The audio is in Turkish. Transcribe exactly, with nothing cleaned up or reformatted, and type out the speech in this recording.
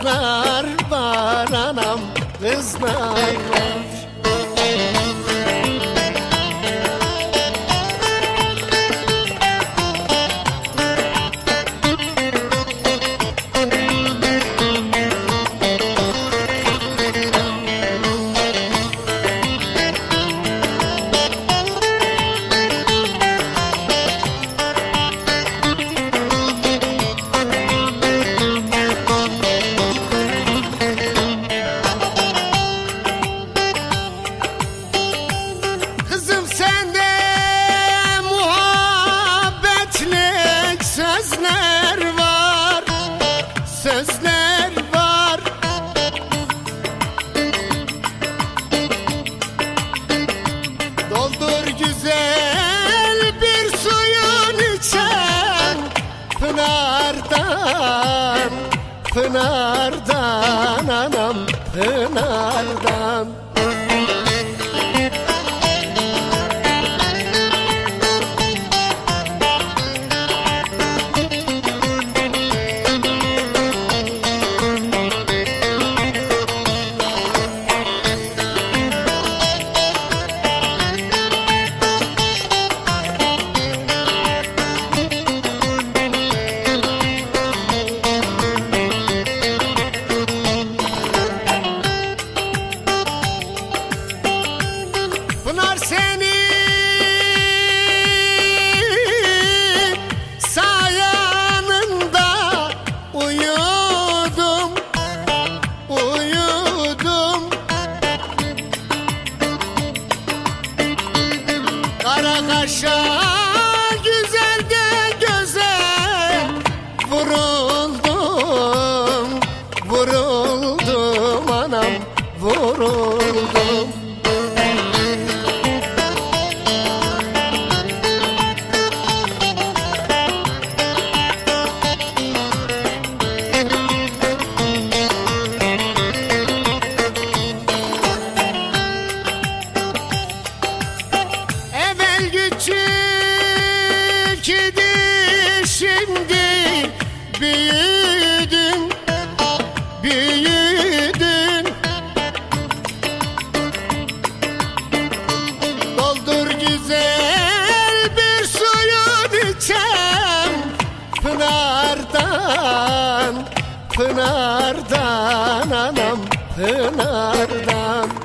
kızlar var anam, kızlar var. Sözler var, sözler var. Doldur güzel bir suyun içen pınardan, pınardan anam, pınardan. Pınar senin sayanında uyudum, uyudum. Kara kaşa güzel de göze vuruldum, vuruldum anam, vuruldum. Küçük idi şimdi büyüdün, büyüdün. Doldur güzel bir suyun içem pınardan, pınardan anam, pınardan.